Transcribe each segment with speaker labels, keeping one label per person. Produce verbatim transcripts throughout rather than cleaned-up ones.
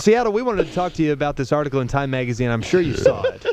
Speaker 1: Seattle, we wanted to talk to you about this article in Time Magazine. I'm sure you saw it.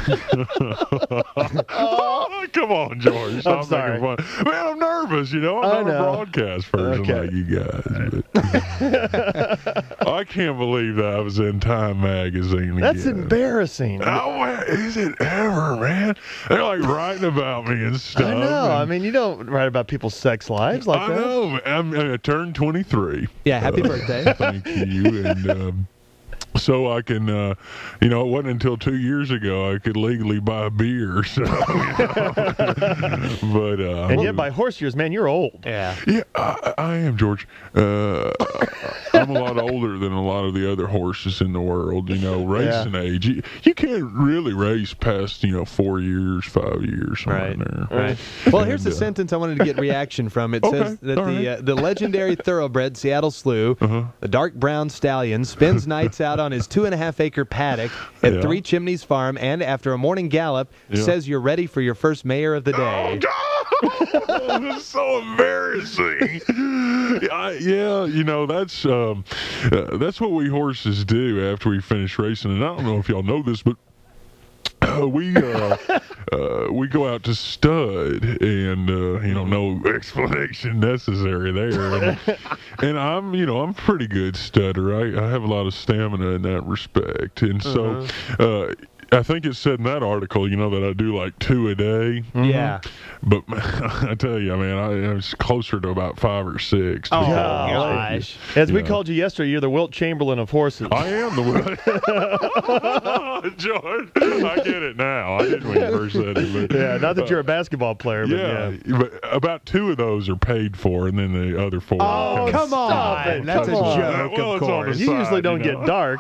Speaker 2: Oh, come on, George. Stop
Speaker 3: I'm sorry.
Speaker 2: making fun. Man, I'm nervous, you know. I'm
Speaker 3: I
Speaker 2: not
Speaker 3: know.
Speaker 2: a broadcast person
Speaker 3: Okay.
Speaker 2: like you guys. But I can't believe that I was in Time Magazine
Speaker 3: That's
Speaker 2: again.
Speaker 3: embarrassing.
Speaker 2: Oh, is it ever, man? They're like writing about me and stuff.
Speaker 3: I know. I
Speaker 2: and-
Speaker 3: mean, you don't write about people's sex lives like
Speaker 2: I
Speaker 3: that.
Speaker 2: know. I'm, I turned twenty-three.
Speaker 1: Yeah, happy
Speaker 2: Uh,
Speaker 1: birthday.
Speaker 2: Thank you. And um, so I can, uh, you know, it wasn't until two years ago I could legally buy beer. So, you know. but uh,
Speaker 3: And yet, by horse years, man, you're old.
Speaker 1: Yeah.
Speaker 2: yeah, I, I am, George. Uh, I'm a lot older than a lot of the other horses in the world. You know, racing age. You, you can't really race past, you know, four years, five years, somewhere
Speaker 1: Right.
Speaker 2: in there.
Speaker 1: Right. Well, here's
Speaker 2: And,
Speaker 1: a
Speaker 2: uh,
Speaker 1: sentence I wanted to get reaction from. It
Speaker 2: Okay,
Speaker 1: says that
Speaker 2: all
Speaker 1: the
Speaker 2: right.
Speaker 1: uh, the legendary thoroughbred Seattle Slew,
Speaker 2: Uh-huh.
Speaker 1: the dark brown stallion, spends nights out on his two and a half acre paddock at
Speaker 2: Yeah.
Speaker 1: Three Chimneys Farm, and after a morning gallop,
Speaker 2: Yeah.
Speaker 1: says you're ready for your first mayor of the day.
Speaker 2: Oh, that's so embarrassing. I, yeah, you know that's um, uh, that's what we horses do after we finish racing. And I don't know if y'all know this, but uh, we uh, uh, we go out to stud, and uh, you know, no explanation necessary there. And, and I'm, you know, I'm a pretty good studder. I, I have a lot of stamina in that respect, and so. Uh, I think it said in that article, you know, that I do like two a day.
Speaker 1: Yeah.
Speaker 2: But I tell you, I mean, I, I was closer to about five or six.
Speaker 1: Oh,
Speaker 3: Golly.
Speaker 1: gosh.
Speaker 3: As we
Speaker 2: Yeah.
Speaker 3: called you yesterday, you're the Wilt Chamberlain of horses.
Speaker 2: I am the one. George, I get it now. I didn't when you first said it. But,
Speaker 3: yeah, not that you're a basketball player, but
Speaker 2: yeah,
Speaker 3: yeah.
Speaker 2: but about two of those are paid for, and then the other four.
Speaker 3: Oh,
Speaker 2: kind of-
Speaker 1: Come on.
Speaker 3: Stop it.
Speaker 1: That's
Speaker 3: Come
Speaker 1: a
Speaker 3: on.
Speaker 1: joke,
Speaker 2: Well,
Speaker 1: of
Speaker 2: it's on the
Speaker 1: course.
Speaker 3: You usually
Speaker 2: side,
Speaker 3: don't
Speaker 2: you
Speaker 3: get
Speaker 2: know.
Speaker 3: dark.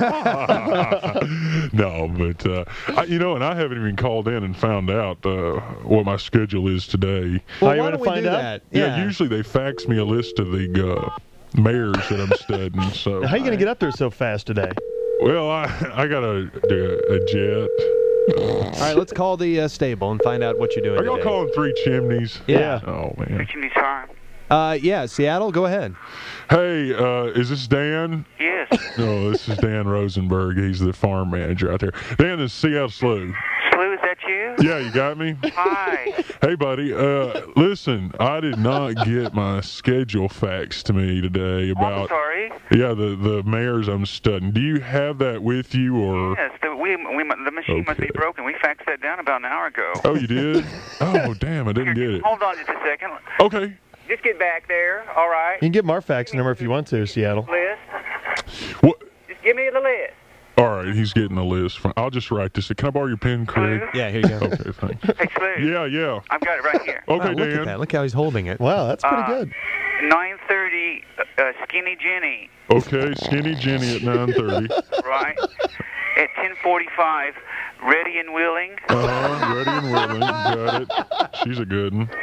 Speaker 2: No, but uh, I, you know, and I haven't even called in and found out uh, what my schedule is today.
Speaker 1: Well,
Speaker 3: Are you
Speaker 1: why
Speaker 3: gonna
Speaker 1: don't we
Speaker 3: find
Speaker 1: do
Speaker 3: out?
Speaker 1: that?
Speaker 2: Yeah, usually they fax me a list of the uh, mares that I'm studying. So,
Speaker 3: How are you going to get up there so fast today?
Speaker 2: well, I I got a a jet.
Speaker 1: All right, let's call the uh, stable and find out what you're doing
Speaker 2: Are y'all
Speaker 1: today.
Speaker 2: calling Three Chimneys?
Speaker 1: Yeah.
Speaker 2: Oh man.
Speaker 4: Chimneys Farm.
Speaker 1: Uh, yeah, Seattle, go ahead.
Speaker 2: Hey, uh, is this Dan?
Speaker 4: Yes.
Speaker 2: No, this is Dan Rosenberg. He's the farm manager out there. Dan, this is Seattle Slew.
Speaker 4: Slew, is that you?
Speaker 2: Yeah, you got me?
Speaker 4: Hi.
Speaker 2: Hey, buddy. Uh, listen, I did not get my schedule faxed to me today
Speaker 4: I'm
Speaker 2: about
Speaker 4: sorry.
Speaker 2: yeah the the mares I'm studying. Do you have that with you or?
Speaker 4: Yes, the, we, we, the machine must be
Speaker 2: Okay.
Speaker 4: broken. We faxed that down about an hour ago.
Speaker 2: Oh, you did? Oh, damn! I didn't
Speaker 4: Here,
Speaker 2: get it.
Speaker 4: Hold on just a second.
Speaker 2: Okay.
Speaker 4: Just get back there, all right?
Speaker 3: You can get my fax number if you want to, Seattle.
Speaker 4: List.
Speaker 2: What?
Speaker 4: Just give me the list.
Speaker 2: All right, he's getting a list. From, I'll just write this. Can I borrow your pen, Craig?
Speaker 4: Slew?
Speaker 1: Yeah, here you go.
Speaker 2: Okay, thanks.
Speaker 4: Hey, Slew.
Speaker 2: Yeah, yeah.
Speaker 4: I've got it right here.
Speaker 2: Okay,
Speaker 1: Wow, look at
Speaker 2: Dan.
Speaker 1: that. Look how he's holding it.
Speaker 3: Wow, that's pretty
Speaker 4: Uh,
Speaker 3: good.
Speaker 4: nine thirty, uh, Skinny Jenny,
Speaker 2: Okay, Skinny Jenny at nine thirty.
Speaker 4: right? At ten forty-five, Ready and Willing.
Speaker 2: Uh-huh, ready and willing. Got it. She's a good one.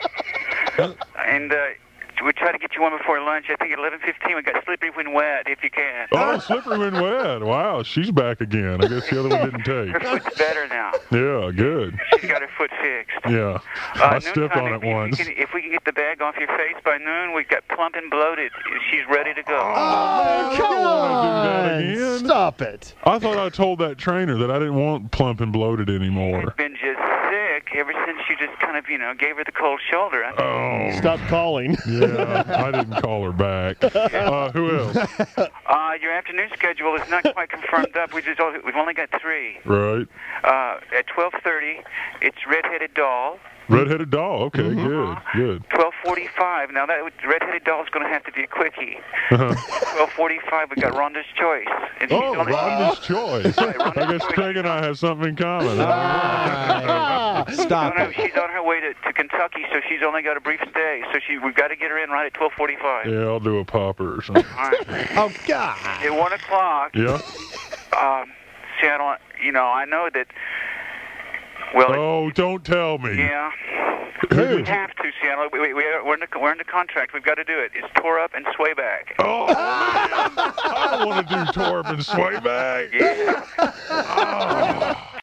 Speaker 4: And uh, we try to get you one before lunch. I think at eleven fifteen we got Slippery When Wet, if you can.
Speaker 2: Oh, Slippery When Wet. Wow, she's back again. I guess the other one didn't
Speaker 4: Her
Speaker 2: take.
Speaker 4: foot's better now.
Speaker 2: Yeah, good.
Speaker 4: She's got her foot fixed.
Speaker 2: Yeah.
Speaker 4: Uh,
Speaker 2: I stepped
Speaker 4: noontime,
Speaker 2: on
Speaker 4: if
Speaker 2: it
Speaker 4: we-
Speaker 2: once.
Speaker 4: If we, can, if we can get the bag off your face by noon, we've got plump and bloated. She's ready to go.
Speaker 2: Oh,
Speaker 3: Come
Speaker 2: wanna do that
Speaker 3: on.
Speaker 2: again?
Speaker 3: Stop it.
Speaker 2: I thought I told that trainer that I didn't want plump and bloated anymore.
Speaker 4: Been just sick ever since you just kind of, you know, gave her the cold shoulder. I
Speaker 2: Oh,
Speaker 3: Stop calling.
Speaker 2: yeah. I didn't call her back. Uh, who else?
Speaker 4: Uh, your afternoon schedule is not quite confirmed up. We just we've only got three.
Speaker 2: Right.
Speaker 4: Uh, at twelve thirty, it's Redheaded Doll.
Speaker 2: Redheaded doll. Okay, good, good.
Speaker 4: twelve forty-five. Now that Redheaded Doll's going to have to be a quickie.
Speaker 2: Uh-huh.
Speaker 4: twelve forty-five, we got Rhonda's Choice. And she's
Speaker 2: Oh,
Speaker 4: only-
Speaker 2: Rhonda's choice.
Speaker 4: Right, Rhonda's
Speaker 2: I guess
Speaker 4: Choice.
Speaker 2: Craig and I have something in common.
Speaker 1: All right. Stop
Speaker 4: No, no,
Speaker 1: it.
Speaker 4: she's on her way to, to Kentucky, so she's only got a brief stay. So she, we've got to get her in right at twelve forty-five.
Speaker 2: Yeah, I'll do a popper or something.
Speaker 4: All right.
Speaker 1: Oh, God.
Speaker 4: At one o'clock,
Speaker 2: Yeah?
Speaker 4: um, Seattle, you know, I know that, well,
Speaker 2: Oh, don't tell me.
Speaker 4: yeah, we have to, Seattle. We, we, we're, in the, we're in the contract. We've got to do it. It's tore up and sway back.
Speaker 2: Oh, man. I don't want to do Torb and sway back.
Speaker 4: Yeah.
Speaker 2: Oh.